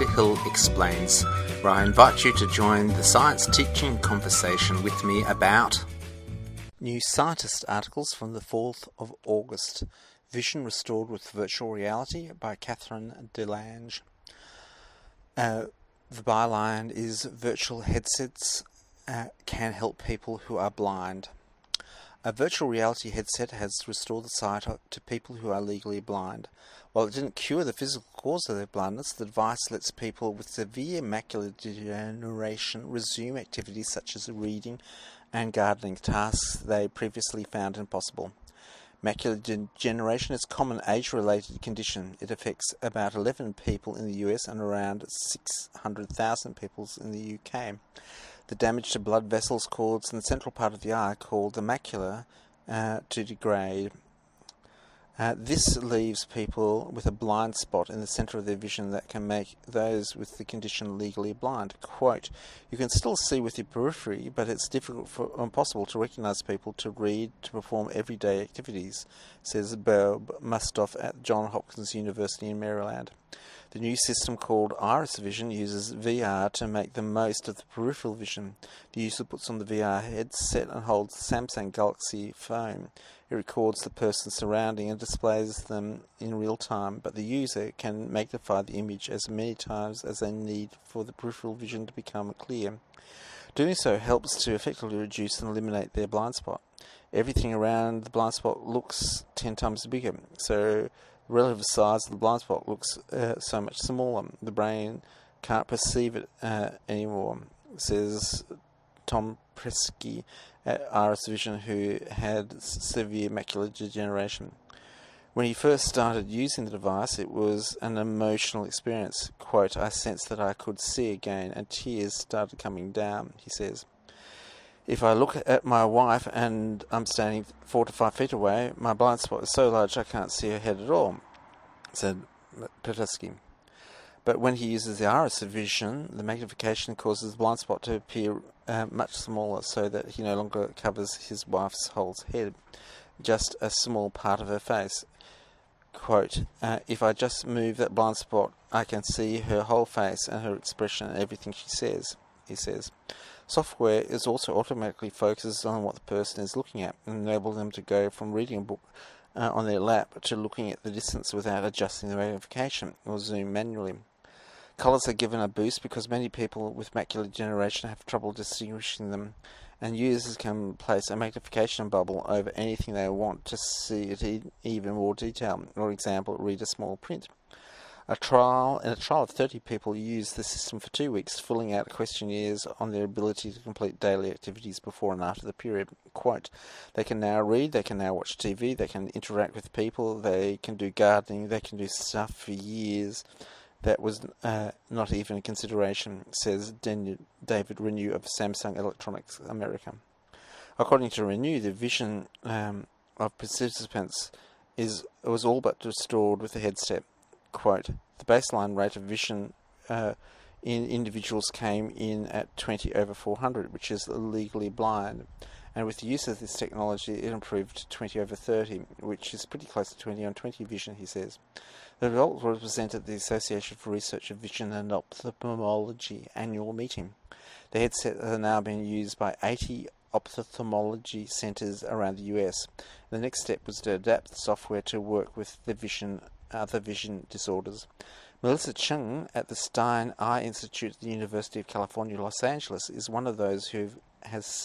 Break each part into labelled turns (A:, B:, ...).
A: Dr. Hill Explains, where I invite you to join the science teaching conversation with me about new scientist articles from the 4th of August, Vision Restored with Virtual Reality by Catherine DeLange. The byline is Virtual Headsets Can Help People Who Are Blind. A virtual reality headset has restored the sight to people who are legally blind. While it didn't cure the physical cause of their blindness, the device lets people with severe macular degeneration resume activities such as reading and gardening, tasks they previously found impossible. Macular degeneration is a common age-related condition. It affects about 11 people in the US and around 600,000 people in the UK. The damage to blood vessels causes the central part of the eye, called the macula, to degrade. This leaves people with a blind spot in the centre of their vision that can make those with the condition legally blind. Quote, "You can still see with your periphery, but it's difficult or impossible to recognise people, to read, to perform everyday activities," says Bob Mustoff at Johns Hopkins University in Maryland. The new system, called Iris Vision, uses VR to make the most of the peripheral vision. The user puts on the VR headset and holds the Samsung Galaxy phone. It records the person's surrounding and displays them in real time, but the user can magnify the image as many times as they need for the peripheral vision to become clear. Doing so helps to effectively reduce and eliminate their blind spot. Everything around the blind spot looks 10 times bigger, so the relative size of the blind spot looks so much smaller. The brain can't perceive it anymore, says Tom Presky at Iris Vision, who had severe macular degeneration. When he first started using the device, it was an emotional experience. Quote, "I sensed that I could see again, and tears started coming down," he says. "If I look at my wife and I'm standing 4 to 5 feet away, my blind spot is so large I can't see her head at all," said Petesky. But when he uses the Iris Vision, the magnification causes the blind spot to appear much smaller, so that he no longer covers his wife's whole head, just a small part of her face. Quote, "If I just move that blind spot, I can see her whole face and her expression and everything she says," he says. Software is also automatically focuses on what the person is looking at and enables them to go from reading a book on their lap to looking at the distance without adjusting the magnification or zoom manually. Colours are given a boost because many people with macular degeneration have trouble distinguishing them, and users can place a magnification bubble over anything they want to see it in even more detail. For example, read a small print. In a trial of 30 people used the system for 2 weeks, filling out questionnaires on their ability to complete daily activities before and after the period. Quote, "They can now read, they can now watch TV, they can interact with people, they can do gardening, they can do stuff for years that was not even a consideration," says David Renew of Samsung Electronics America. According to Renew, the vision of participants was all but restored with the headset. Quote, "The baseline rate of vision in individuals came in at 20/400, which is legally blind, and with the use of this technology it improved to 20/30, which is pretty close to 20/20 vision," he says. The result was presented at the Association for Research of Vision and Ophthalmology annual meeting. The headset are now being used by 80 ophthalmology centres around the US. The next step was to adapt the software to work with other vision disorders. Melissa Chung at the Stein Eye Institute at the University of California, Los Angeles, is one of those who has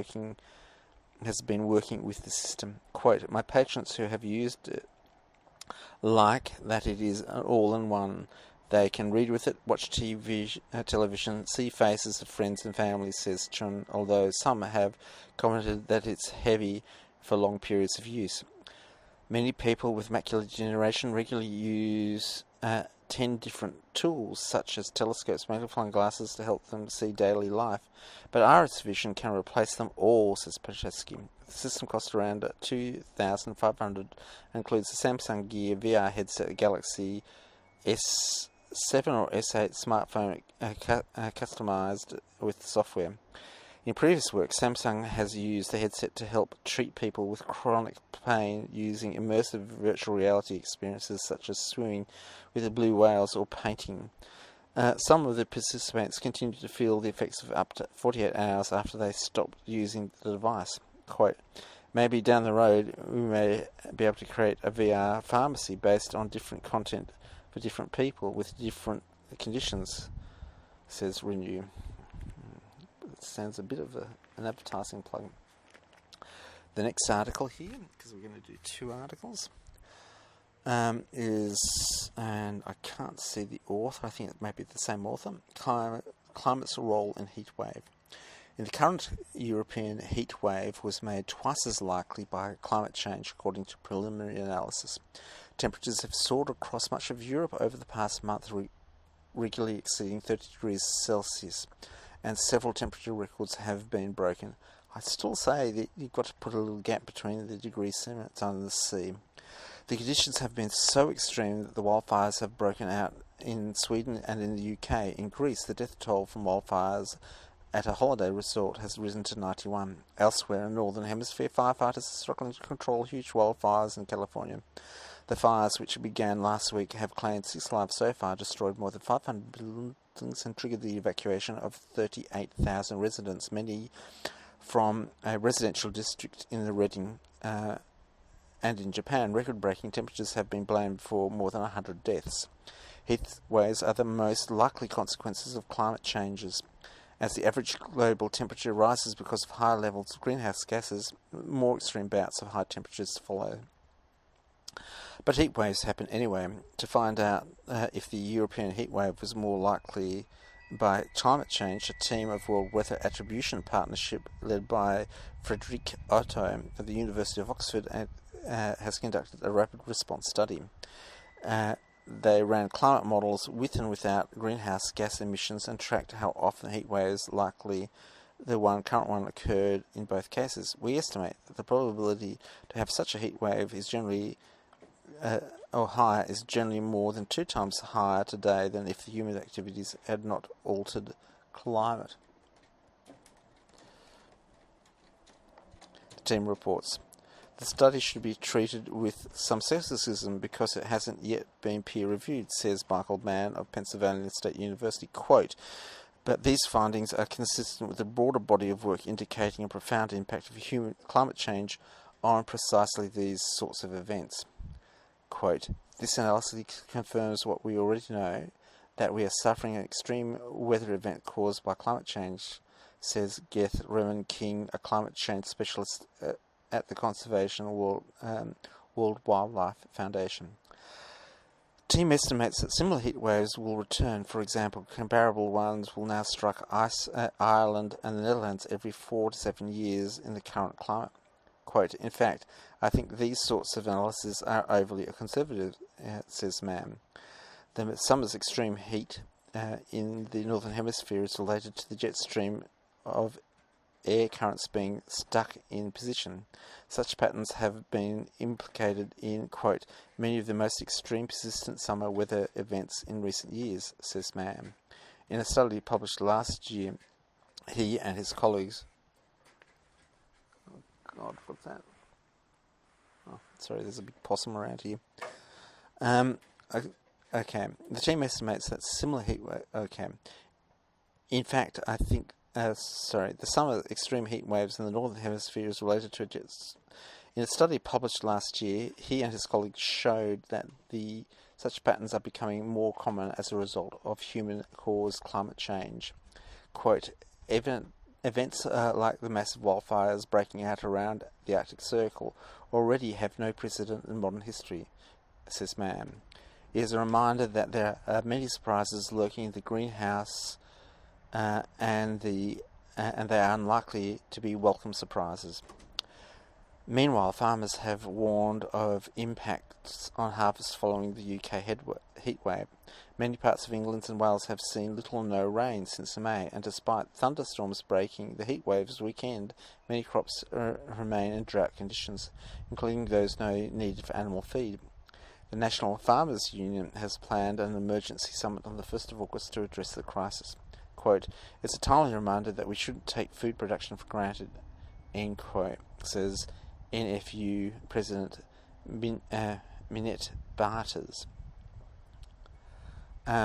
A: been working with the system. Quote, "My patients who have used it like that it is all-in-one. They can read with it, watch television, see faces of friends and family," says Chun, although some have commented that it's heavy for long periods of use. Many people with macular degeneration regularly use 10 different tools, such as telescopes, magnifying glasses, to help them see daily life. But Iris Vision can replace them all, says Petesky. The system costs around $2,500 and includes the Samsung Gear VR headset, a Galaxy S7 or S8 smartphone customized with software. In previous work, Samsung has used the headset to help treat people with chronic pain using immersive virtual reality experiences such as swimming with the blue whales or painting. Some of the participants continued to feel the effects of up to 48 hours after they stopped using the device. Quote, maybe down the road we may be able to create a VR pharmacy based on different content for different people with different conditions, says Renew. It sounds a bit of an advertising plug. The next article here, because we're going to do two articles, is, and I can't see the author, I think it may be the same author, Climate's Role in Heat Wave. In the current European heat wave was made twice as likely by climate change, according to preliminary analysis. Temperatures have soared across much of Europe over the past month, regularly exceeding 30 degrees Celsius, and several temperature records have been broken. I still say that you've got to put a little gap between the degree limits under the sea. The conditions have been so extreme that the wildfires have broken out in Sweden and in the UK. In Greece, the death toll from wildfires at a holiday resort has risen to 91. Elsewhere in the Northern Hemisphere, firefighters are struggling to control huge wildfires in California. The fires, which began last week, have claimed 6 lives so far, destroyed more than 500 buildings and triggered the evacuation of 38,000 residents, many from a residential district in the Reading. And in Japan, record-breaking temperatures have been blamed for more than 100 deaths. Heat waves are the most likely consequences of climate changes. As the average global temperature rises because of higher levels of greenhouse gases, more extreme bouts of high temperatures follow. But heat waves happen anyway. To find out if the European heat wave was more likely by climate change, a team of World Weather Attribution Partnership led by Frederick Otto of the University of Oxford has conducted a rapid response study. They ran climate models with and without greenhouse gas emissions and tracked how often heat waves, likely the current one, occurred in both cases. We estimate that the probability to have such a heat wave is generally is generally more than 2 times higher today than if the human activities had not altered climate. The team reports, the study should be treated with some skepticism because it hasn't yet been peer-reviewed, says Michael Mann of Pennsylvania State University. Quote, but these findings are consistent with a broader body of work indicating a profound impact of human climate change on precisely these sorts of events. Quote, this analysis confirms what we already know, that we are suffering an extreme weather event caused by climate change, says Geth Remen-King, a climate change specialist at the Conservation World Wildlife Foundation. The team estimates that similar heat waves will return. For example, comparable ones will now strike Ireland and the Netherlands every 4 to 7 years in the current climate. Quote, in fact, I think these sorts of analyses are overly conservative, says Mann. The summer's extreme heat in the Northern Hemisphere is related to the jet stream of air currents being stuck in position. Such patterns have been implicated in, quote, many of the most extreme persistent summer weather events in recent years, says Mann. In a study published last year, he and his colleagues... Oh, God, what's that? Oh, sorry, there's a big possum around here. Okay, the team estimates that similar heat wave... Okay. In fact, I think... the summer extreme heat waves in the Northern Hemisphere is related to in a study published last year, he and his colleagues showed that such patterns are becoming more common as a result of human-caused climate change. Quote, events like the massive wildfires breaking out around the Arctic Circle already have no precedent in modern history, says Mann. It is a reminder that there are many surprises lurking in the greenhouse and they are unlikely to be welcome surprises. Meanwhile, farmers have warned of impacts on harvest following the UK heat wave. Many parts of England and Wales have seen little or no rain since May, and despite thunderstorms breaking the heat wave's weekend, many crops remain in drought conditions, including those needed for animal feed. The National Farmers Union has planned an emergency summit on the 1st of August to address the crisis. Quote, it's a timely reminder that we shouldn't take food production for granted, end quote, says NFU President Minette Barters.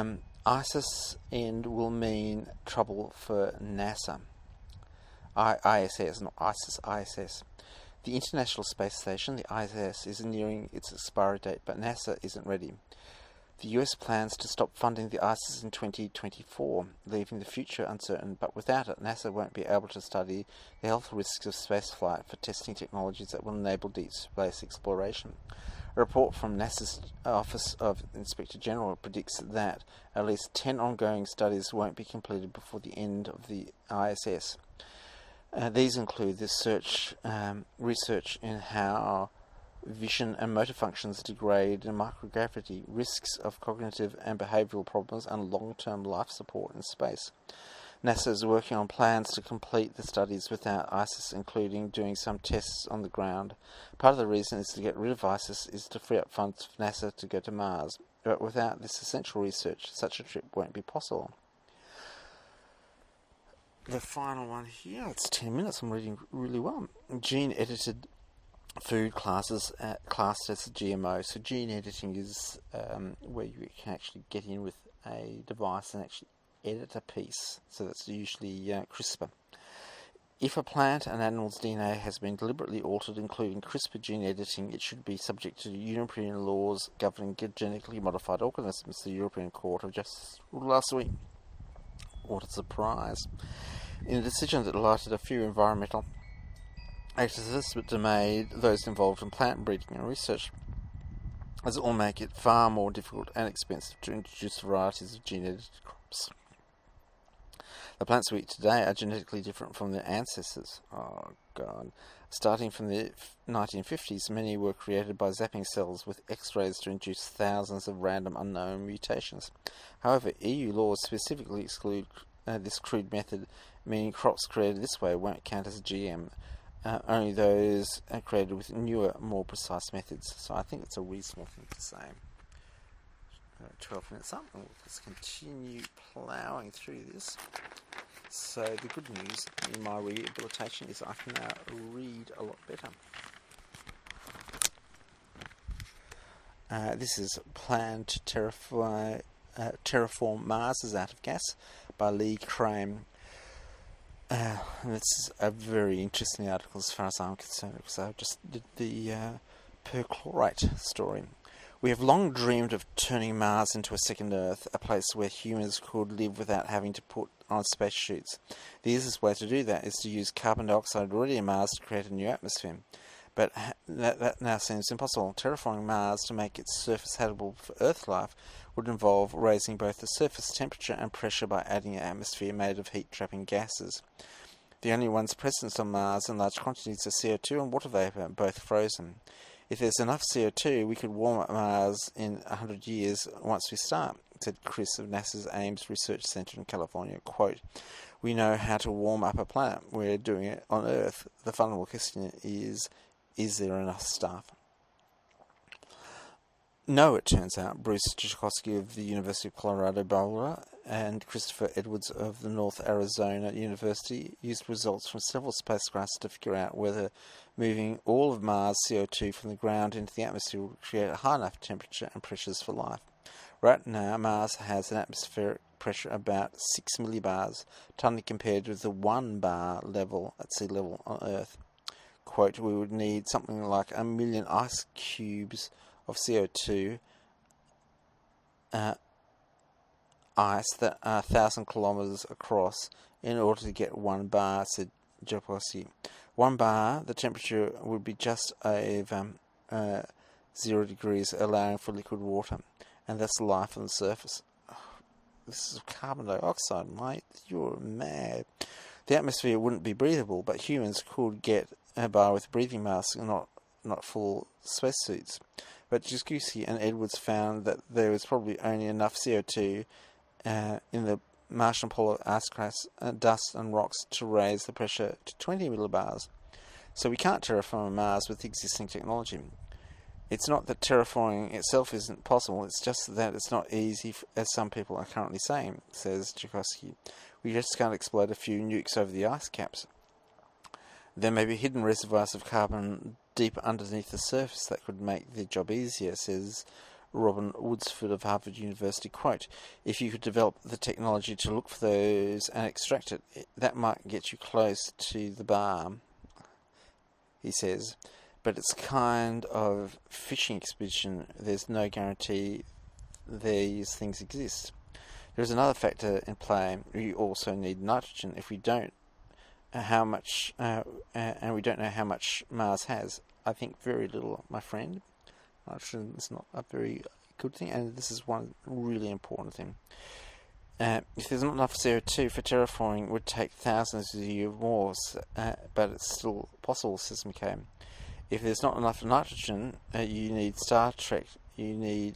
A: ISIS end will mean trouble for NASA. ISS, not ISIS, ISS. The International Space Station, the ISS, is nearing its expiry date, but NASA isn't ready. The US plans to stop funding the ISS in 2024, leaving the future uncertain, but without it, NASA won't be able to study the health risks of spaceflight for testing technologies that will enable deep space exploration. A report from NASA's Office of Inspector General predicts that at least 10 ongoing studies won't be completed before the end of the ISS. These include research in how vision and motor functions degrade in microgravity, risks of cognitive and behavioural problems, and long-term life support in space. NASA is working on plans to complete the studies without ISIS, including doing some tests on the ground. Part of the reason is to get rid of ISIS is to free up funds for NASA to go to Mars. But without this essential research, such a trip won't be possible. The final one here, it's 10 minutes, I'm reading really well. Gene-edited food classed as a GMO. So gene editing is where you can actually get in with a device and actually edit a piece. So that's usually CRISPR. If a plant and animal's DNA has been deliberately altered, including CRISPR gene editing, it should be subject to European laws governing genetically modified organisms. The European Court of Justice ruled last week. What a surprise. In a decision that alerted a few environmental activists but made those involved in plant breeding and research, as it will make it far more difficult and expensive to introduce varieties of gene-edited crops. The plants we eat today are genetically different from their ancestors. Oh, God. Starting from the 1950s, many were created by zapping cells with X-rays to induce thousands of random unknown mutations. However, EU laws specifically exclude this crude method, meaning crops created this way won't count as GM. Only those are created with newer, more precise methods. So I think it's a reasonable thing to say. 12 minutes up, and let's continue ploughing through this. So the good news in my rehabilitation is I can now read a lot better. This is Plan to Terraform Mars is Out of Gas by Lee Crane. This is a very interesting article as far as I'm concerned, because I just did the perchlorate story. We have long dreamed of turning Mars into a second Earth, a place where humans could live without having to put on spacesuits. The easiest way to do that is to use carbon dioxide already in Mars to create a new atmosphere. But that now seems impossible. Terraforming Mars to make its surface habitable for Earth life would involve raising both the surface temperature and pressure by adding an atmosphere made of heat-trapping gases. The only ones present on Mars in large quantities are CO2 and water vapour, both frozen. If there's enough CO2, we could warm up Mars in 100 years once we start, said Chris of NASA's Ames Research Center in California. Quote, "We know how to warm up a planet. We're doing it on Earth. The fundamental question is there enough stuff?" No, it turns out. Bruce Tchaikovsky of the University of Colorado Boulder and Christopher Edwards of the North Arizona University used results from several spacecrafts to figure out whether moving all of Mars' CO2 from the ground into the atmosphere would create a high enough temperature and pressures for life. Right now, Mars has an atmospheric pressure about 6 millibars, tiny compared with the 1 bar level at sea level on Earth. Quote, "We would need something like 1 million ice cubes of CO2 ice that are 1,000 kilometers across in order to get 1 bar, said Tchaikovsky. 1 bar, the temperature would be just over 0 degrees, allowing for liquid water, and that's life on the surface." Oh, this is carbon dioxide, mate. You're mad. The atmosphere wouldn't be breathable, but humans could get by with breathing masks and not full spacesuits. But Tchaikovsky and Edwards found that there was probably only enough CO2 in the Martian polar ice crust, dust and rocks to raise the pressure to 20 millibars. So we can't terraform Mars with existing technology. It's not that terraforming itself isn't possible, it's just that it's not easy, as some people are currently saying, says Tchaikovsky. We just can't explode a few nukes over the ice caps. There may be hidden reservoirs of carbon deep underneath the surface that could make the job easier, says Robin Woodsford of Harvard University, quote, "If you could develop the technology to look for those and extract it, that might get you close to the bar," he says. "But it's kind of fishing expedition. There's no guarantee these things exist. There is another factor in play. We also need nitrogen. If we don't, how much, and we don't know how much Mars has. I think very little, my friend. Nitrogen is not a very good thing, and this is one really important thing. If there's not enough CO2 for terraforming, it would take thousands of years more, but it's still possible," says McKay. "If there's not enough nitrogen, you need Star Trek, you need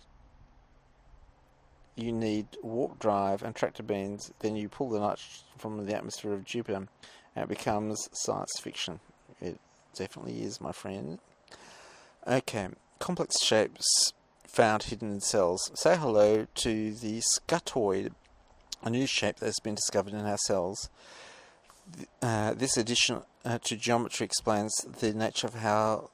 A: warp drive and tractor beams, then you pull the nitrogen from the atmosphere of Jupiter, and it becomes science fiction." It definitely is, my friend. Okay, complex shapes found hidden in cells. Say hello to the scutoid, a new shape that has been discovered in our cells. This addition to geometry explains the nature of how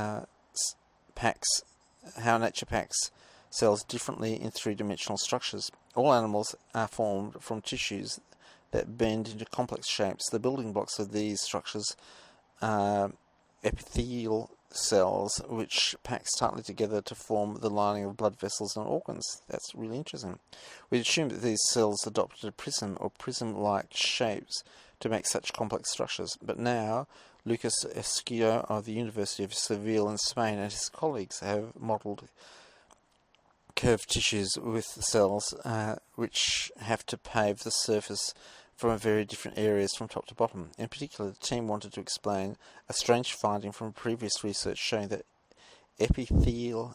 A: nature packs cells differently in three-dimensional structures. All animals are formed from tissues that bend into complex shapes. The building blocks of these structures are epithelial cells, which packs tightly together to form the lining of blood vessels and organs. That's really interesting. We assume that these cells adopted a prism or prism-like shapes to make such complex structures, but now Lucas Esquido of the University of Seville in Spain and his colleagues have modelled curved tissues with cells which have to pave the surface from very different areas from top to bottom. In particular, the team wanted to explain a strange finding from previous research showing that epithelial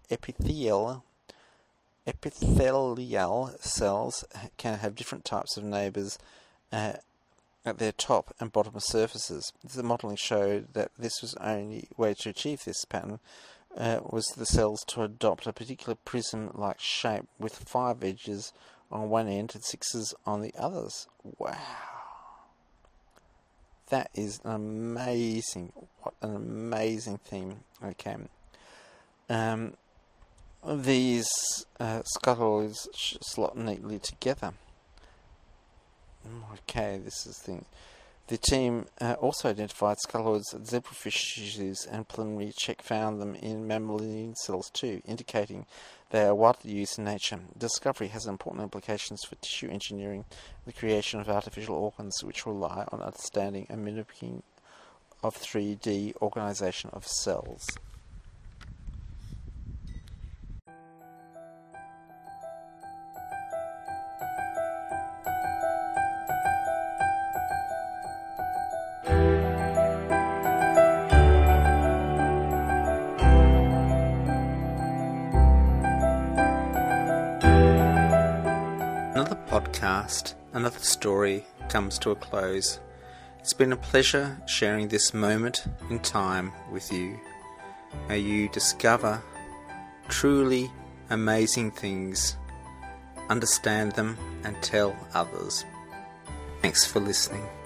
A: cells can have different types of neighbours at their top and bottom surfaces. The modelling showed that this was the only way to achieve this pattern was the cells to adopt a particular prism-like shape with 5 edges on one end and 6 on the others. Wow. That is what an amazing thing. Okay. These scutoids slot neatly together. Okay, this is the thing. The team also identified scutoids at zebrafish tissues, and preliminary check found them in mammalian cells too, indicating they are widely used in nature. Discovery has important implications for tissue engineering, the creation of artificial organs which rely on understanding and mimicking of 3D organization of cells. Another podcast, another story comes to a close. It's been a pleasure sharing this moment in time with you. May you discover truly amazing things, understand them, and tell others. Thanks for listening.